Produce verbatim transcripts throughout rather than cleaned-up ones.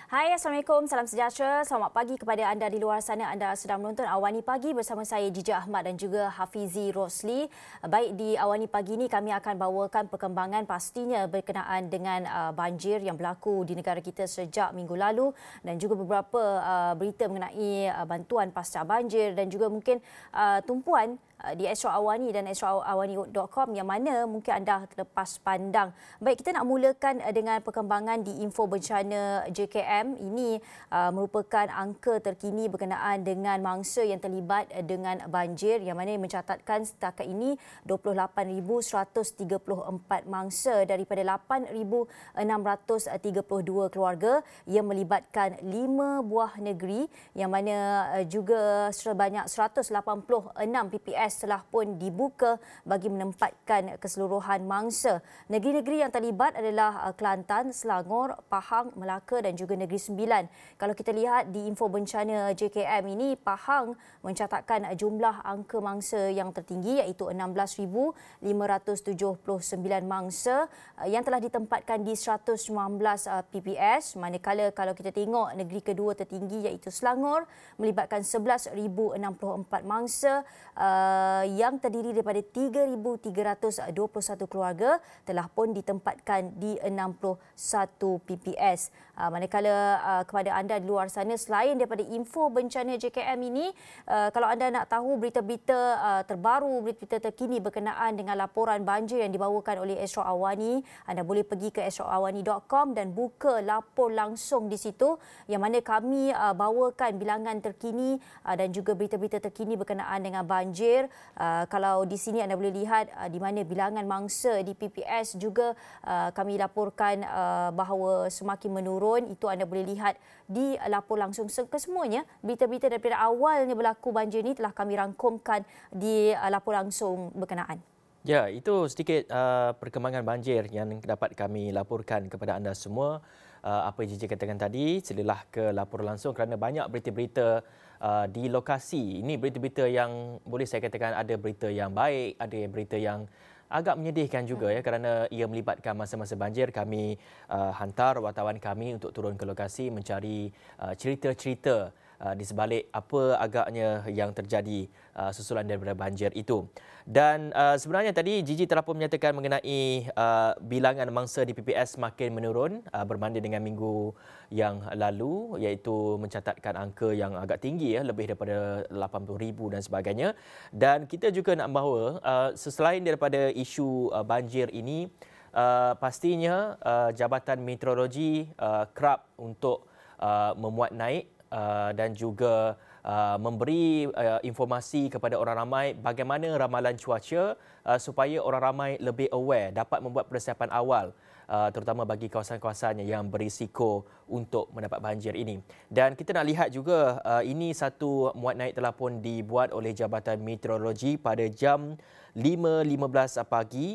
Hai, Assalamualaikum. Salam sejahtera. Selamat pagi kepada anda di luar sana. Anda sedang menonton Awani Pagi bersama saya, Jija Ahmad dan juga Hafizi Rosli. Baik, di Awani Pagi ini kami akan bawakan perkembangan pastinya berkenaan dengan uh, banjir yang berlaku di negara kita sejak minggu lalu dan juga beberapa uh, berita mengenai uh, bantuan pasca banjir dan juga mungkin uh, tumpuan di Astro Awani dan astro awani dot com yang mana mungkin anda terlepas pandang. Baik, kita nak mulakan dengan perkembangan di info bencana J K M. Ini uh, merupakan angka terkini berkenaan dengan mangsa yang terlibat dengan banjir yang mana mencatatkan setakat ini dua puluh lapan ribu seratus tiga puluh empat mangsa daripada lapan ribu enam ratus tiga puluh dua keluarga yang melibatkan lima buah negeri yang mana uh, juga sebanyak seratus lapan puluh enam P P S telah pun dibuka bagi menempatkan keseluruhan mangsa. Negeri-negeri yang terlibat adalah Kelantan, Selangor, Pahang, Melaka dan juga Negeri Sembilan. Kalau kita lihat di info bencana J K M ini, Pahang mencatatkan jumlah angka mangsa yang tertinggi iaitu enam belas ribu lima ratus tujuh puluh sembilan mangsa yang telah ditempatkan di seratus sembilan belas P P S. Manakala kalau kita tengok negeri kedua tertinggi iaitu Selangor melibatkan sebelas ribu enam puluh empat mangsa uh, yang terdiri daripada tiga ribu tiga ratus dua puluh satu keluarga telah pun ditempatkan di enam puluh satu P P S. Uh, manakala uh, kepada anda di luar sana, selain daripada info bencana J K M ini, uh, kalau anda nak tahu berita-berita uh, terbaru, berita-berita terkini berkenaan dengan laporan banjir yang dibawakan oleh Astro Awani, anda boleh pergi ke astro awani dot com dan buka lapor langsung di situ yang mana kami uh, bawakan bilangan terkini uh, dan juga berita-berita terkini berkenaan dengan banjir. Uh, kalau di sini anda boleh lihat uh, di mana bilangan mangsa di P P S juga uh, kami laporkan uh, bahawa semakin menurun. Itu anda boleh lihat di lapor langsung kesemuanya. Berita-berita daripada awalnya berlaku banjir ini telah kami rangkumkan di uh, lapor langsung berkenaan. Ya, itu sedikit uh, perkembangan banjir yang dapat kami laporkan kepada anda semua. Uh, apa yang Jiji katakan tadi, silalah ke lapor langsung kerana banyak berita-berita uh, di lokasi. Ini berita-berita yang boleh saya katakan ada berita yang baik, ada berita yang agak menyedihkan juga ya kerana ia melibatkan masa-masa banjir. Kami uh, hantar wartawan kami untuk turun ke lokasi mencari uh, cerita-cerita uh, di sebalik apa agaknya yang terjadi uh, susulan daripada banjir itu. Dan uh, sebenarnya tadi Jiji telah pun menyatakan mengenai uh, bilangan mangsa di P P S makin menurun uh, berbanding dengan minggu yang lalu, iaitu mencatatkan angka yang agak tinggi ya, lebih daripada lapan puluh ribu dan sebagainya. Dan kita juga nak bahawa uh, selain daripada isu uh, banjir ini, uh, pastinya uh, Jabatan Meteorologi uh, kerap untuk uh, memuat naik uh, dan juga Uh, memberi uh, informasi kepada orang ramai bagaimana ramalan cuaca uh, supaya orang ramai lebih aware, dapat membuat persiapan awal uh, terutama bagi kawasan-kawasan yang berisiko untuk mendapat banjir ini. Dan kita nak lihat juga uh, ini satu muat naik telah pun dibuat oleh Jabatan Meteorologi pada jam lima lima belas pagi,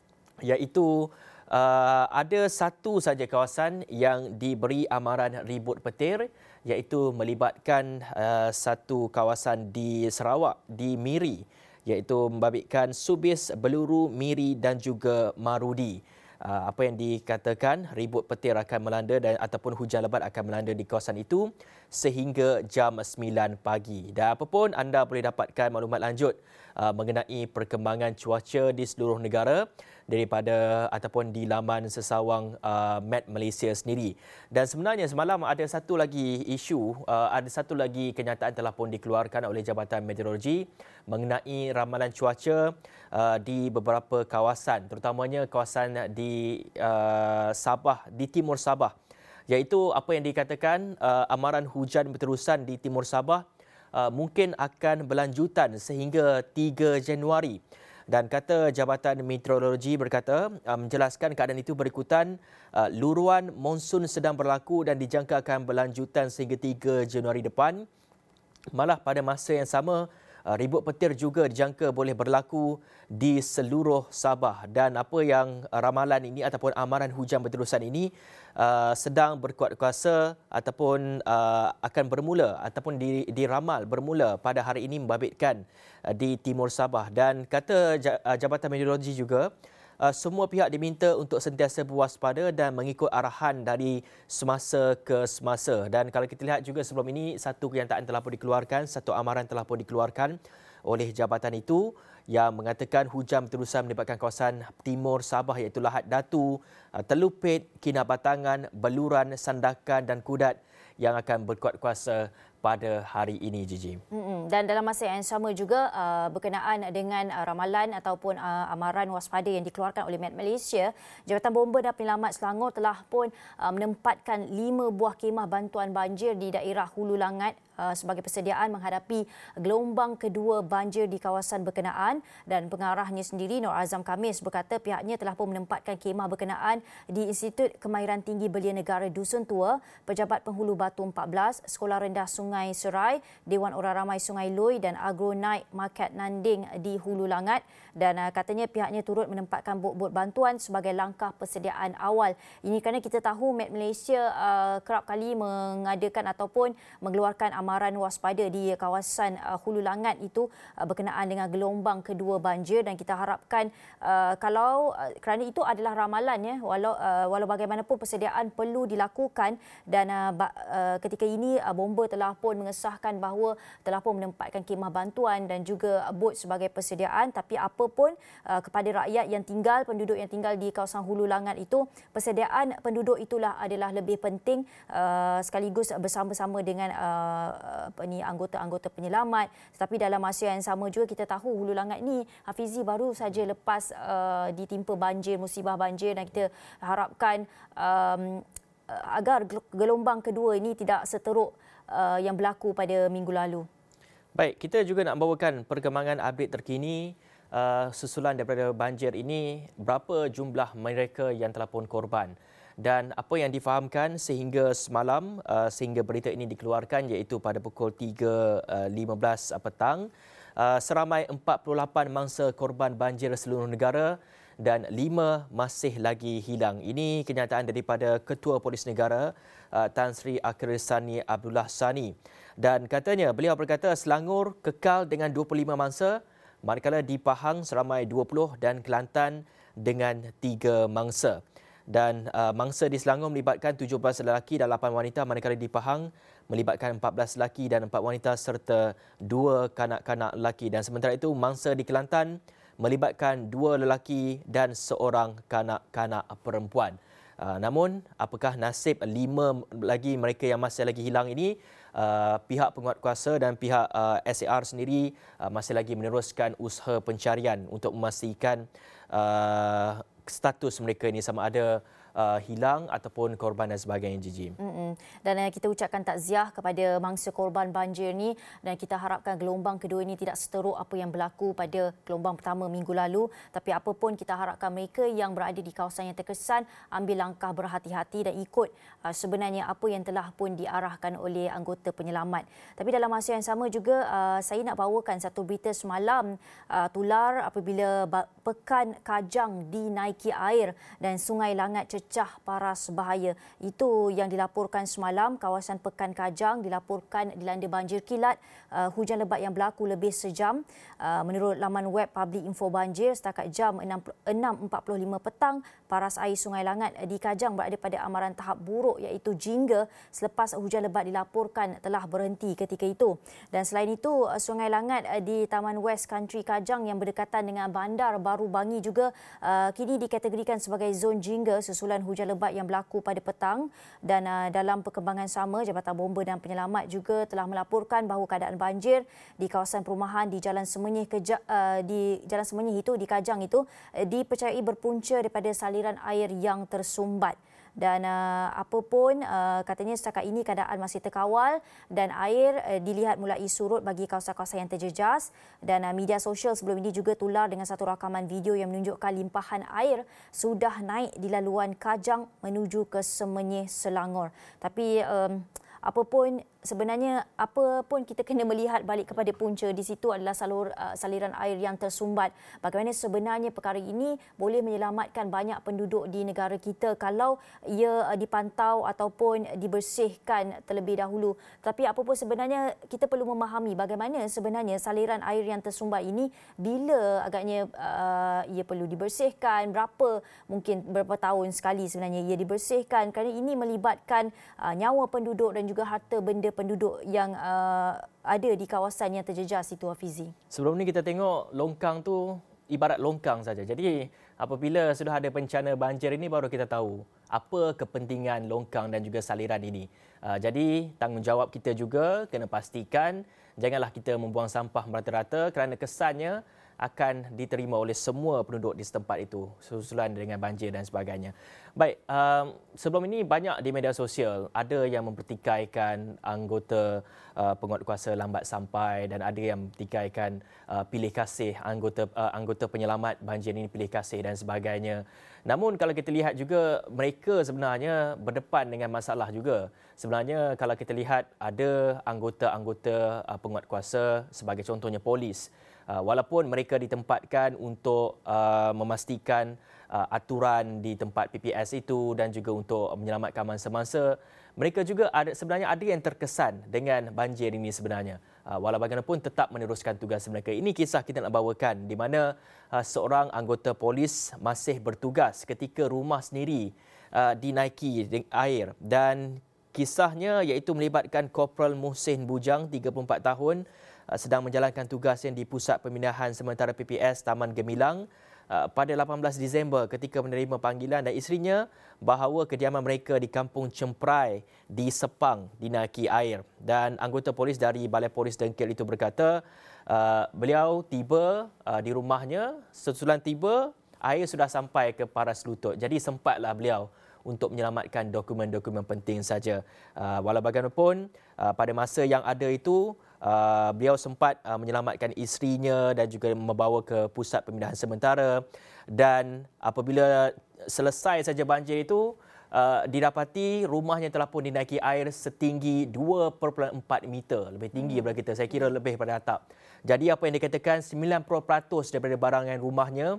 iaitu Uh, ada satu saja kawasan yang diberi amaran ribut petir, iaitu melibatkan uh, satu kawasan di Sarawak, di Miri, iaitu membabitkan Subis, Beluru, Miri dan juga Marudi. Uh, apa yang dikatakan ribut petir akan melanda dan ataupun hujan lebat akan melanda di kawasan itu sehingga jam sembilan pagi. Dan apapun anda boleh dapatkan maklumat lanjut uh, mengenai perkembangan cuaca di seluruh negara daripada ataupun di laman sesawang uh, Met Malaysia sendiri. Dan sebenarnya semalam ada satu lagi isu, uh, ada satu lagi kenyataan telah pun dikeluarkan oleh Jabatan Meteorologi mengenai ramalan cuaca uh, di beberapa kawasan, terutamanya kawasan di uh, Sabah, di timur Sabah, iaitu apa yang dikatakan uh, amaran hujan berterusan di timur Sabah uh, mungkin akan berlanjutan sehingga tiga Januari. Dan kata Jabatan Meteorologi berkata, uh, menjelaskan keadaan itu berikutan uh, luruan monsun sedang berlaku dan dijangka akan berlanjutan sehingga tiga Januari depan. Malah pada masa yang sama, uh, ribut petir juga dijangka boleh berlaku di seluruh Sabah. Dan apa yang uh, ramalan ini ataupun amaran hujan berterusan ini uh, sedang berkuat kuasa ataupun uh, akan bermula ataupun di, diramal bermula pada hari ini membabitkan uh, di timur Sabah. Dan kata Jabatan Meteorologi juga, uh, semua pihak diminta untuk sentiasa berwaspada dan mengikut arahan dari semasa ke semasa. Dan kalau kita lihat juga sebelum ini, satu kenyataan telah pun dikeluarkan, satu amaran telah pun dikeluarkan oleh jabatan itu yang mengatakan hujan berterusan melibatkan kawasan timur Sabah iaitu Lahad Datu, Telupit, Kinabatangan, Beluran, Sandakan dan Kudat yang akan berkuat kuasa pada hari ini, Gigi. Dan dalam masa yang sama juga uh, berkenaan dengan uh, ramalan ataupun uh, amaran waspada yang dikeluarkan oleh Met Malaysia, Jabatan Bomba dan Penyelamat Selangor telah pun uh, menempatkan lima buah kemah bantuan banjir di daerah Hulu Langat uh, sebagai persediaan menghadapi gelombang kedua banjir di kawasan berkenaan. Dan pengarahnya sendiri, Nur Azam Khamis, berkata pihaknya telah pun menempatkan kemah berkenaan di Institut Kemahiran Tinggi Belia Negara Dusun Tua, Pejabat Penghulu Batu empat belas, Sekolah Rendah Sungai Serai, Dewan Orang Ramai Sungai Lui dan Agro Night Market Nanding di Hulu Langat. Dan uh, katanya pihaknya turut menempatkan bot-bot bantuan sebagai langkah persediaan awal. Ini kerana kita tahu Met Malaysia uh, kerap kali mengadakan ataupun mengeluarkan amaran waspada di kawasan uh, Hulu Langat itu uh, berkenaan dengan gelombang kedua banjir, dan kita harapkan uh, kalau uh, kerana itu adalah ramalan ya, walau uh, walau bagaimanapun persediaan perlu dilakukan. Dan uh, uh, ketika ini uh, Bomba telah pun mengesahkan bahawa telah pun menempatkan kemah bantuan dan juga bot sebagai persediaan, tapi apa pun uh, kepada rakyat yang tinggal, penduduk yang tinggal di kawasan Hulu Langat itu, persediaan penduduk itulah adalah lebih penting, uh, sekaligus bersama-sama dengan uh, apa ni anggota-anggota penyelamat. Tetapi dalam masa yang sama juga kita tahu Hulu Langat ni, Hafizi, baru saja lepas uh, ditimpa banjir, musibah banjir, dan kita harapkan um, agar gelombang kedua ini tidak seteruk uh, yang berlaku pada minggu lalu. Baik, kita juga nak membawakan perkembangan update terkini uh, susulan daripada banjir ini, berapa jumlah mereka yang telah pun korban. Dan apa yang difahamkan sehingga semalam, uh, sehingga berita ini dikeluarkan, iaitu pada pukul tiga lima belas petang, uh, seramai empat puluh lapan mangsa korban banjir seluruh negara dan lima masih lagi hilang. Ini kenyataan daripada Ketua Polis Negara uh, Tan Sri Akhir Sani Abdullah Sani. Dan katanya, beliau berkata Selangor kekal dengan dua puluh lima mangsa, manakala di Pahang seramai dua puluh dan Kelantan dengan tiga mangsa. Dan uh, mangsa di Selangor melibatkan tujuh belas lelaki dan lapan wanita, manakala di Pahang melibatkan empat belas lelaki dan empat wanita serta dua kanak-kanak lelaki. Dan sementara itu mangsa di Kelantan melibatkan dua lelaki dan seorang kanak-kanak perempuan. Uh, namun, apakah nasib lima lagi mereka yang masih lagi hilang ini? Uh, pihak penguatkuasa dan pihak uh, S A R sendiri uh, masih lagi meneruskan usaha pencarian untuk memastikan uh, status mereka ini sama ada uh, hilang ataupun korban dan sebagainya, Gigi. Mm-mm. Dan uh, kita ucapkan takziah kepada mangsa korban banjir ni, dan kita harapkan gelombang kedua ini tidak seteruk apa yang berlaku pada gelombang pertama minggu lalu. Tapi apa pun, kita harapkan mereka yang berada di kawasan yang terkesan ambil langkah berhati-hati dan ikut uh, sebenarnya apa yang telah pun diarahkan oleh anggota penyelamat. Tapi dalam masa yang sama juga uh, saya nak bawakan satu berita semalam uh, tular apabila Pekan Kajang dinaiki air dan Sungai Langat cecah paras bahaya. Itu yang dilaporkan semalam. Kawasan Pekan Kajang dilaporkan dilanda banjir kilat, uh, hujan lebat yang berlaku lebih sejam. Uh, menurut laman web Public Info Banjir, setakat jam enam empat puluh lima petang, paras air Sungai Langat di Kajang berada pada amaran tahap buruk iaitu jingga selepas hujan lebat dilaporkan telah berhenti ketika itu. Dan selain itu, Sungai Langat di Taman West Country Kajang yang berdekatan dengan Bandar Baru Bangi juga uh, kini dikategorikan sebagai zon jingga susulan hujan lebat yang berlaku pada petang. Dan uh, dalam perkembangan sama, Jabatan Bomba dan Penyelamat juga telah melaporkan bahawa keadaan banjir di kawasan perumahan di Jalan Semenyih Keja, uh, di Jalan Semenyih itu di Kajang itu uh, dipercayai berpunca daripada saliran air yang tersumbat. Dan uh, apa pun uh, katanya setakat ini keadaan masih terkawal dan air uh, dilihat mulai surut bagi kawasan-kawasan yang terjejas. Dan uh, media sosial sebelum ini juga tular dengan satu rakaman video yang menunjukkan limpahan air sudah naik di laluan Kajang menuju ke Semenyih Selangor. Tapi um, apa pun sebenarnya apa pun kita kena melihat balik kepada punca. Di situ adalah salur, uh, saliran air yang tersumbat. Bagaimana sebenarnya perkara ini boleh menyelamatkan banyak penduduk di negara kita kalau ia uh, dipantau ataupun dibersihkan terlebih dahulu. Tapi apa pun sebenarnya kita perlu memahami bagaimana sebenarnya saliran air yang tersumbat ini, bila agaknya uh, ia perlu dibersihkan, berapa mungkin berapa tahun sekali sebenarnya ia dibersihkan, kerana ini melibatkan uh, nyawa penduduk dan juga harta benda penduduk yang uh, ada di kawasan yang terjejas itu, Hafizi. Sebelum ni kita tengok longkang tu ibarat longkang saja. Jadi apabila sudah ada bencana banjir ini baru kita tahu apa kepentingan longkang dan juga saliran ini. Uh, jadi tanggungjawab kita juga kena pastikan janganlah kita membuang sampah merata-rata kerana kesannya akan diterima oleh semua penduduk di setempat itu susulan dengan banjir dan sebagainya. Baik, um, sebelum ini banyak di media sosial ada yang mempertikaikan anggota uh, penguatkuasa lambat sampai dan ada yang mempertikaikan uh, pilih kasih anggota uh, anggota penyelamat banjir ini pilih kasih dan sebagainya. Namun kalau kita lihat juga mereka sebenarnya berdepan dengan masalah juga. Sebenarnya kalau kita lihat ada anggota-anggota uh, penguatkuasa sebagai contohnya polis. Uh, walaupun mereka ditempatkan untuk uh, memastikan uh, aturan di tempat P P S itu dan juga untuk menyelamatkan mangsa-mangsa, mereka juga ada, sebenarnya ada yang terkesan dengan banjir ini sebenarnya. Uh, walau bagaimanapun tetap meneruskan tugas mereka. Ini kisah kita nak bawakan di mana uh, seorang anggota polis masih bertugas ketika rumah sendiri uh, dinaiki air, dan kisahnya iaitu melibatkan Korporal Muhsin Bujang, tiga puluh empat tahun, sedang menjalankan tugas yang di Pusat Pemindahan Sementara P P S Taman Gemilang pada lapan belas Disember ketika menerima panggilan dan isterinya bahawa kediaman mereka di Kampung Cemprai di Sepang dinaiki air. Dan anggota polis dari Balai Polis Dengkil itu berkata uh, beliau tiba uh, di rumahnya, sesulan tiba air sudah sampai ke paras lutut. Jadi sempatlah beliau untuk menyelamatkan dokumen-dokumen penting saja. Uh, walau bagaimanapun, uh, pada masa yang ada itu, uh, beliau sempat uh, menyelamatkan isterinya dan juga membawa ke Pusat Pemindahan Sementara. Dan apabila selesai saja banjir itu, uh, didapati rumahnya telah pun dinaiki air setinggi dua perpuluhan empat meter. Lebih tinggi daripada kita, saya kira lebih pada atap. Jadi apa yang dikatakan, sembilan puluh peratus daripada barangan rumahnya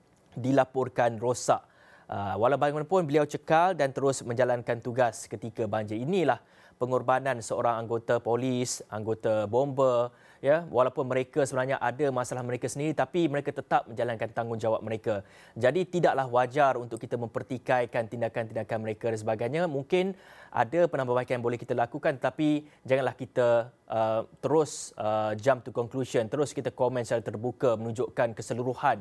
dilaporkan rosak. Uh, walau bagaimanapun beliau cekal dan terus menjalankan tugas ketika banjir. Inilah pengorbanan seorang anggota polis, anggota bomba, ya, walaupun mereka sebenarnya ada masalah mereka sendiri tapi mereka tetap menjalankan tanggungjawab mereka. Jadi tidaklah wajar untuk kita mempertikaikan tindakan-tindakan mereka dan sebagainya. Mungkin ada penambahbaikan yang boleh kita lakukan tapi janganlah kita uh, terus uh, jump to conclusion, terus kita komen secara terbuka menunjukkan keseluruhan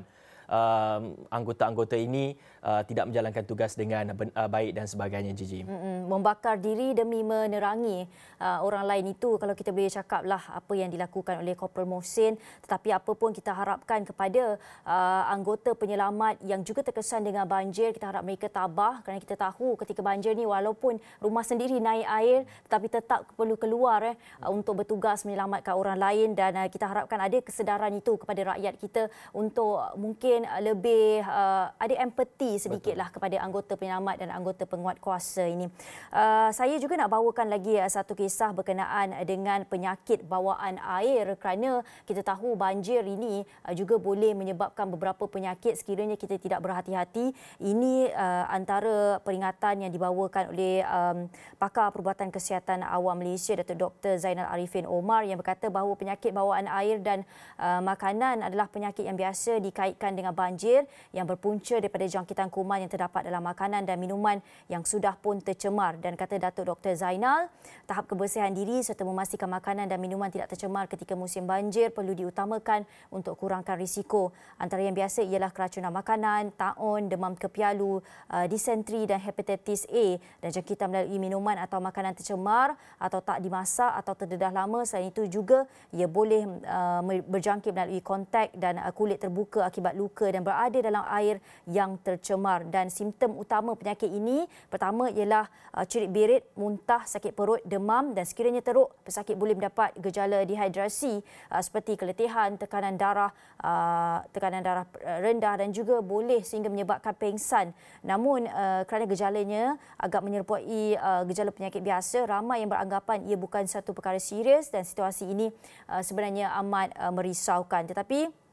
Uh, anggota-anggota ini uh, tidak menjalankan tugas dengan uh, baik dan sebagainya, Gigi. Mm-mm. Membakar diri demi menerangi uh, orang lain itu kalau kita boleh cakaplah apa yang dilakukan oleh Korporal Muhsin. Tetapi apa pun kita harapkan kepada uh, anggota penyelamat yang juga terkesan dengan banjir, kita harap mereka tabah kerana kita tahu ketika banjir ni walaupun rumah sendiri naik air tetapi tetap perlu keluar eh, untuk bertugas menyelamatkan orang lain, dan uh, kita harapkan ada kesedaran itu kepada rakyat kita untuk mungkin lebih uh, ada empati sedikitlah kepada anggota penyelamat dan anggota penguatkuasa ini. Uh, saya juga nak bawakan lagi uh, satu kisah berkenaan dengan penyakit bawaan air, kerana kita tahu banjir ini uh, juga boleh menyebabkan beberapa penyakit sekiranya kita tidak berhati-hati. Ini uh, antara peringatan yang dibawakan oleh um, pakar Perubatan Kesihatan Awam Malaysia, Datuk Doktor Zainal Arifin Omar, yang berkata bahawa penyakit bawaan air dan uh, makanan adalah penyakit yang biasa dikaitkan dengan banjir yang berpunca daripada jangkitan kuman yang terdapat dalam makanan dan minuman yang sudah pun tercemar. Dan kata Datuk Doktor Zainal, tahap kebersihan diri serta memastikan makanan dan minuman tidak tercemar ketika musim banjir perlu diutamakan untuk kurangkan risiko. Antara yang biasa ialah keracunan makanan, taun, demam kepialu, disentri dan hepatitis A, dan jangkitan melalui minuman atau makanan tercemar atau tak dimasak atau terdedah lama. Selain itu juga ia boleh berjangkit melalui kontak dan kulit terbuka akibat luka terluka dan berada dalam air yang tercemar. Dan simptom utama penyakit ini pertama ialah uh, cerit birit, muntah, sakit perut, demam dan sekiranya teruk, pesakit boleh mendapat gejala dehidrasi uh, seperti keletihan, tekanan darah, uh, tekanan darah rendah dan juga boleh sehingga menyebabkan pengsan. Namun uh, kerana gejalanya agak menyerupai uh, gejala penyakit biasa, ramai yang beranggapan ia bukan satu perkara serius dan situasi ini uh, sebenarnya amat uh, merisaukan. Tetapi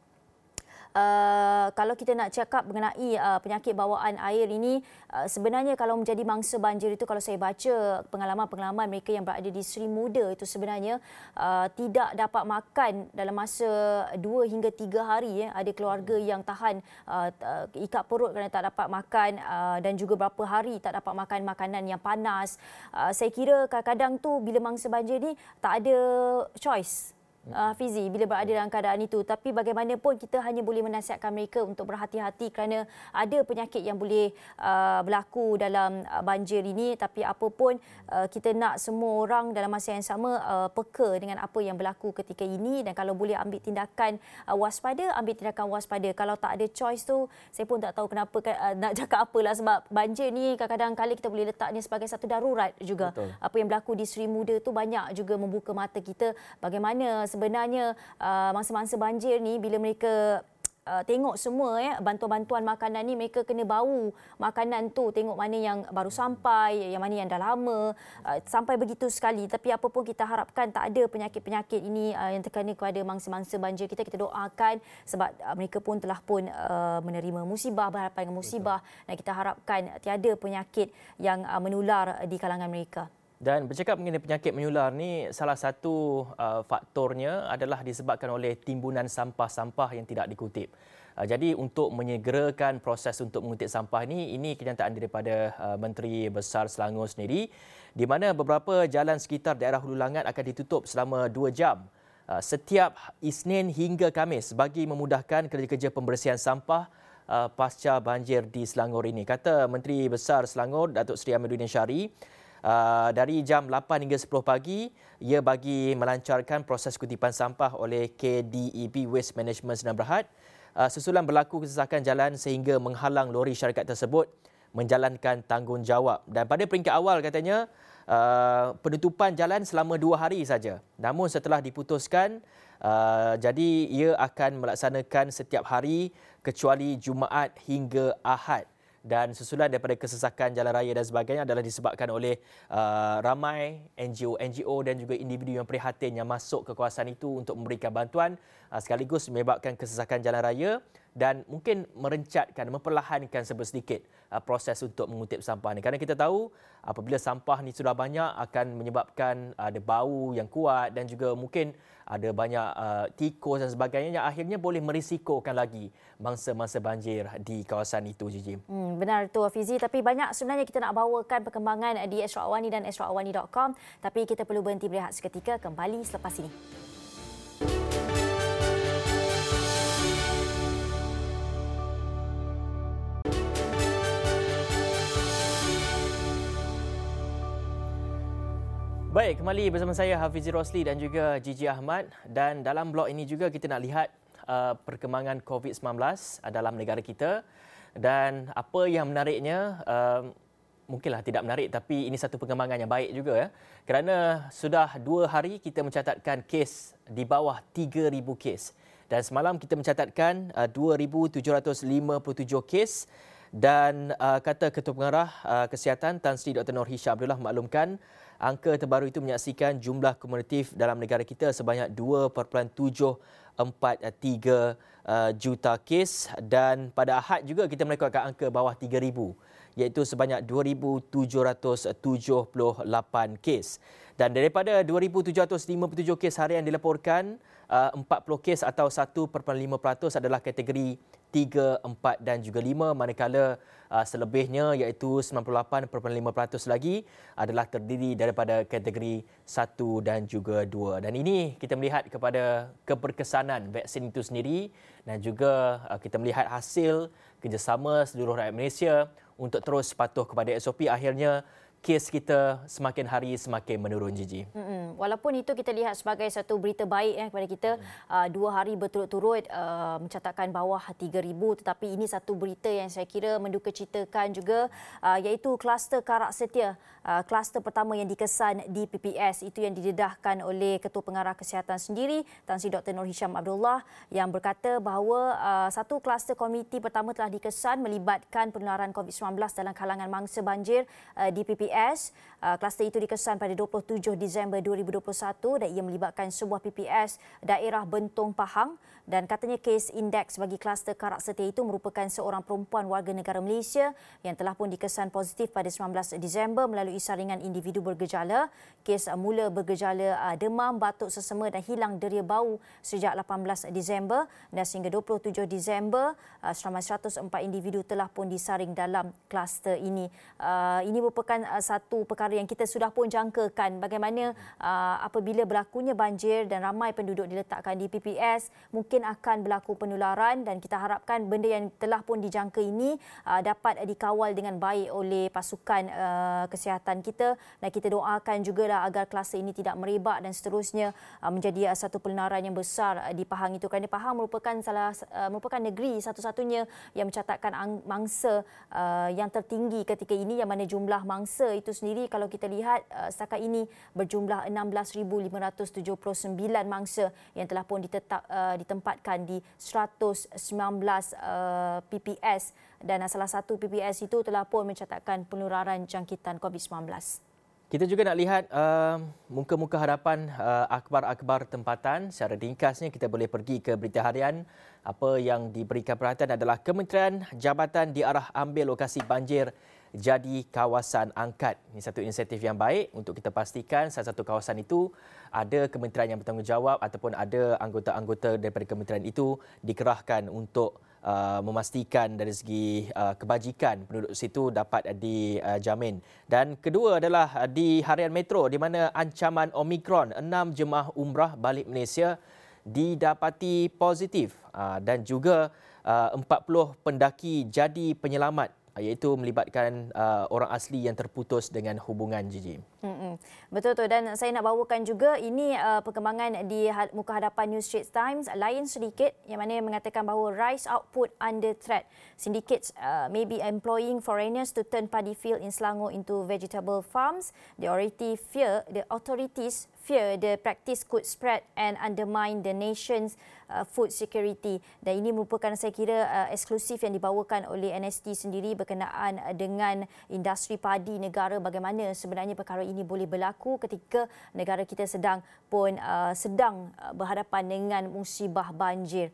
Uh, kalau kita nak cakap mengenai uh, penyakit bawaan air ini, uh, sebenarnya kalau menjadi mangsa banjir itu, kalau saya baca pengalaman-pengalaman mereka yang berada di Seri Muda itu sebenarnya uh, tidak dapat makan dalam masa dua hingga tiga hari. Ya. Ada keluarga yang tahan uh, ikat perut kerana tak dapat makan uh, dan juga berapa hari tak dapat makan makanan yang panas. Uh, saya kira kadang-kadang tu bila mangsa banjir ni tak ada choice. Uh, Fizi, bila berada dalam keadaan itu. Tapi bagaimanapun kita hanya boleh menasihatkan mereka untuk berhati-hati kerana ada penyakit yang boleh uh, berlaku dalam uh, banjir ini. Tapi apapun uh, kita nak semua orang dalam masa yang sama uh, peka dengan apa yang berlaku ketika ini dan kalau boleh ambil tindakan uh, waspada, ambil tindakan waspada. Kalau tak ada choice tu, saya pun tak tahu kenapa uh, nak cakap apalah sebab banjir ni kadang-kadang kali kita boleh letaknya sebagai satu darurat juga. Betul. Apa yang berlaku di Seri Muda tu banyak juga membuka mata kita bagaimana sebenarnya uh, mangsa-mangsa banjir ni bila mereka uh, tengok semua ya bantuan-bantuan makanan ni, mereka kena bau makanan tu, tengok mana yang baru sampai, yang mana yang dah lama, uh, sampai begitu sekali. Tapi apa pun kita harapkan tak ada penyakit-penyakit ini uh, yang terkena kepada mangsa-mangsa banjir kita. Kita doakan sebab uh, mereka pun telah pun uh, menerima musibah, berhadapan dengan musibah. Betul. Dan kita harapkan tiada penyakit yang uh, menular di kalangan mereka. Dan bercakap mengenai penyakit menular ni, salah satu uh, faktornya adalah disebabkan oleh timbunan sampah-sampah yang tidak dikutip. Uh, jadi untuk menyegerakan proses untuk mengutip sampah ini, ini kenyataan daripada uh, Menteri Besar Selangor sendiri, di mana beberapa jalan sekitar daerah Hulu Langat akan ditutup selama dua jam uh, setiap Isnin hingga Khamis bagi memudahkan kerja-kerja pembersihan sampah uh, pasca banjir di Selangor ini. Kata Menteri Besar Selangor, Datuk Seri Amiruddin Syari, Uh, dari jam lapan hingga sepuluh pagi, ia bagi melancarkan proses kutipan sampah oleh K D E P Waste Management Sdn Bhd uh, susulan berlaku kesesakan jalan sehingga menghalang lori syarikat tersebut menjalankan tanggungjawab. Dan pada peringkat awal katanya, uh, penutupan jalan selama dua hari saja. Namun setelah diputuskan, uh, jadi ia akan melaksanakan setiap hari kecuali Jumaat hingga Ahad. Dan susulan daripada kesesakan jalan raya dan sebagainya adalah disebabkan oleh uh, ramai N G O N G O dan juga individu yang prihatin yang masuk ke kawasan itu untuk memberikan bantuan, uh, sekaligus menyebabkan kesesakan jalan raya dan mungkin merencatkan, memperlahankan sedikit uh, proses untuk mengutip sampah ni. Kerana kita tahu apabila sampah ni sudah banyak akan menyebabkan uh, ada bau yang kuat dan juga mungkin ada banyak uh, tikus dan sebagainya yang akhirnya boleh merisikokan lagi mangsa-mangsa banjir di kawasan itu, Gigi. Hmm, benar tu Fizi, tapi banyak sebenarnya kita nak bawakan perkembangan di Astro Awani dan astro awani dot com, tapi kita perlu berhenti berehat seketika, kembali selepas ini. Baik, kembali bersama saya Hafizi Rosli dan juga Gigi Ahmad, dan dalam blog ini juga kita nak lihat uh, perkembangan covid sembilan belas dalam negara kita. Dan apa yang menariknya, uh, mungkinlah tidak menarik tapi ini satu perkembangan yang baik juga ya. Kerana sudah dua hari kita mencatatkan kes di bawah tiga ribu kes. Dan semalam kita mencatatkan uh, dua ribu tujuh ratus lima puluh tujuh kes. Dan uh, kata Ketua Pengarah uh, Kesihatan Tan Sri Doktor Noor Hisham Abdullah maklumkan angka terbaru itu menyaksikan jumlah kumulatif dalam negara kita sebanyak dua perpuluhan tujuh empat tiga uh, juta kes, dan pada Ahad juga kita merekodkan angka bawah tiga ribu iaitu sebanyak dua ribu tujuh ratus tujuh puluh lapan kes. Dan daripada dua ribu tujuh ratus lima puluh tujuh kes harian dilaporkan, uh, empat puluh kes atau satu perpuluhan lima peratus adalah kategori tiga, empat dan juga lima, manakala uh, selebihnya iaitu sembilan puluh lapan perpuluhan lima peratus lagi adalah terdiri daripada kategori satu dan juga dua. Dan ini kita melihat kepada keberkesanan vaksin itu sendiri dan juga uh, kita melihat hasil kerjasama seluruh rakyat Malaysia untuk terus patuh kepada S O P. Akhirnya kes kita semakin hari semakin menurun, Gigi. Mm-mm. Mm-mm. Walaupun itu kita lihat sebagai satu berita baik eh, kepada kita, hmm. uh, dua hari berturut-turut uh, mencatatkan bawah tiga ribu, tetapi ini satu berita yang saya kira mendukacitakan juga, uh, iaitu kluster Karak Setia, uh, kluster pertama yang dikesan di P P S, itu yang didedahkan oleh Ketua Pengarah Kesihatan sendiri, Tan Sri Doktor Nur Hisham Abdullah, yang berkata bahawa uh, satu kluster komuniti pertama telah dikesan melibatkan penularan COVID sembilan belas dalam kalangan mangsa banjir uh, di P P S. Uh, kluster itu dikesan pada dua puluh tujuh Disember dua ribu dua puluh satu dan ia melibatkan sebuah P P S daerah Bentong Pahang, dan katanya kes indeks bagi kluster Karak Setia itu merupakan seorang perempuan warga negara Malaysia yang telah pun dikesan positif pada sembilan belas Disember melalui saringan individu bergejala. Kes uh, mula bergejala uh, demam, batuk sesama dan hilang deria bau sejak lapan belas Disember, dan sehingga dua puluh tujuh Disember uh, seramai seratus empat individu telah pun disaring dalam kluster ini. Uh, ini merupakan uh, satu perkara yang kita sudah pun jangkakan, bagaimana uh, apabila berlakunya banjir dan ramai penduduk diletakkan di P P S, mungkin akan berlaku penularan, dan kita harapkan benda yang telah pun dijangka ini uh, dapat dikawal dengan baik oleh pasukan uh, kesihatan kita, dan kita doakan jugalah agar kluster ini tidak merebak dan seterusnya uh, menjadi uh, satu penularan yang besar uh, di Pahang itu, kerana Pahang merupakan salah uh, merupakan negeri satu-satunya yang mencatatkan mangsa uh, yang tertinggi ketika ini, yang mana jumlah mangsa itu sendiri kalau kita lihat uh, setakat ini berjumlah enam belas ribu lima ratus tujuh puluh sembilan mangsa yang telah pun ditetap, uh, ditempatkan di seratus sembilan belas uh, P P S, dan uh, salah satu P P S itu telah pun mencatatkan penularan jangkitan COVID sembilan belas. Kita juga nak lihat uh, muka-muka hadapan uh, akhbar-akhbar tempatan. Secara ringkasnya kita boleh pergi ke berita harian. Apa yang diberikan perhatian adalah Kementerian Jabatan diarah ambil lokasi banjir jadi kawasan angkat. Ini satu inisiatif yang baik untuk kita pastikan salah satu kawasan itu ada kementerian yang bertanggungjawab ataupun ada anggota-anggota daripada kementerian itu dikerahkan untuk uh, memastikan dari segi uh, kebajikan penduduk situ dapat dijamin. Dan kedua adalah di harian Metro, di mana ancaman Omicron, enam jemaah umrah balik Malaysia didapati positif, uh, dan juga uh, empat puluh pendaki jadi penyelamat, iaitu melibatkan uh, orang asli yang terputus dengan hubungan, Gigi. Mm-mm. Betul tu, dan saya nak bawakan juga ini uh, perkembangan di ha- muka hadapan New Straits Times lain sedikit, yang mana mengatakan bahawa rice output under threat. Syndicates uh, may be employing foreigners to turn paddy field in Selangor into vegetable farms. The authority fear the authorities fear the practice could spread and undermine the nation's uh, food security. Dan ini merupakan saya kira uh, eksklusif yang dibawakan oleh N S T sendiri berkenaan uh, dengan industri padi negara, bagaimana sebenarnya perkara ini boleh berlaku ketika negara kita sedang pun uh, sedang uh, berhadapan dengan musibah banjir.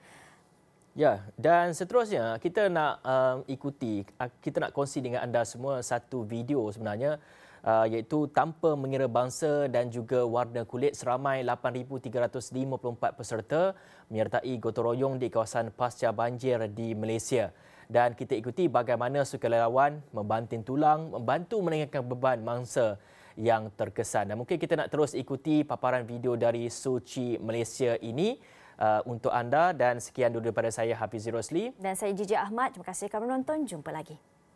Ya, dan seterusnya kita nak um, ikuti, kita nak kongsi dengan anda semua satu video sebenarnya, uh, iaitu tanpa mengira bangsa dan juga warna kulit, seramai lapan ribu tiga ratus lima puluh empat peserta menyertai gotong royong di kawasan pasca banjir di Malaysia. Dan kita ikuti bagaimana sukarelawan membanting tulang, membantu meringankan beban mangsa yang terkesan. Dan mungkin kita nak terus ikuti paparan video dari Suci Malaysia ini uh, untuk anda. Dan sekian dulu daripada saya, Hafizi Rosli. Dan saya Gigi Ahmad. Terima kasih kerana menonton. Jumpa lagi.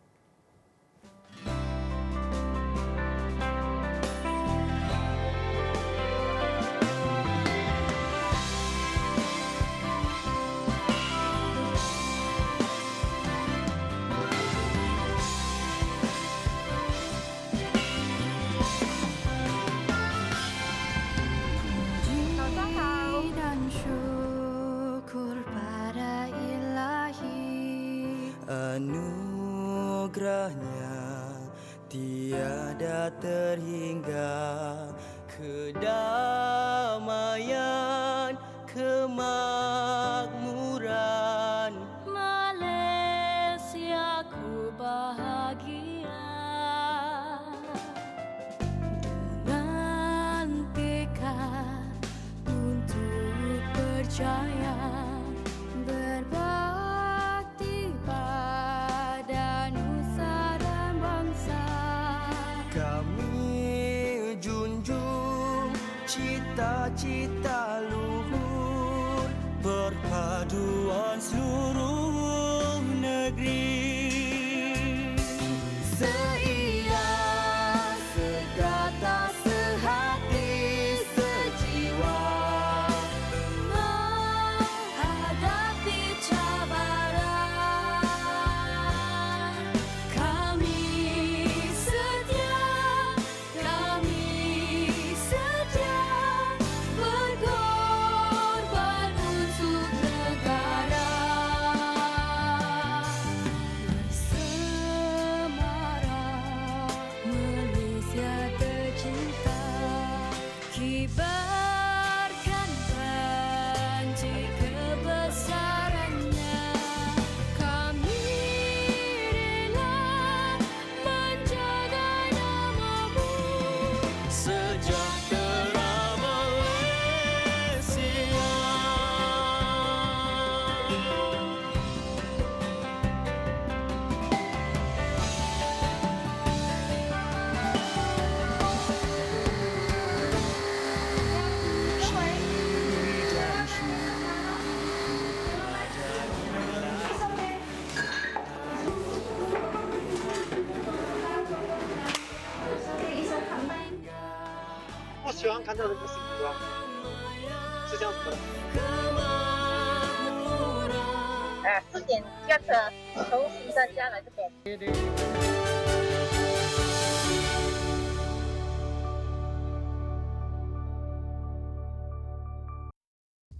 Anugerahnya tiada terhingga, kedamaian, kemakmuran. Malaysiaku bahagia dengan tekad untuk percaya, berbakti pada nusa dan bangsa. Kami junjung cita-cita luhur, perpaduan seluruh negeri. Seia, segata, sehati, Kibarkan banci kebesarannya, kami rela menjaga namamu. Sejahtera Malaysia. "我喜欢看到这个星光，是这样子的。 Kemakmuran. 哎，四点下车，从行政家来这边。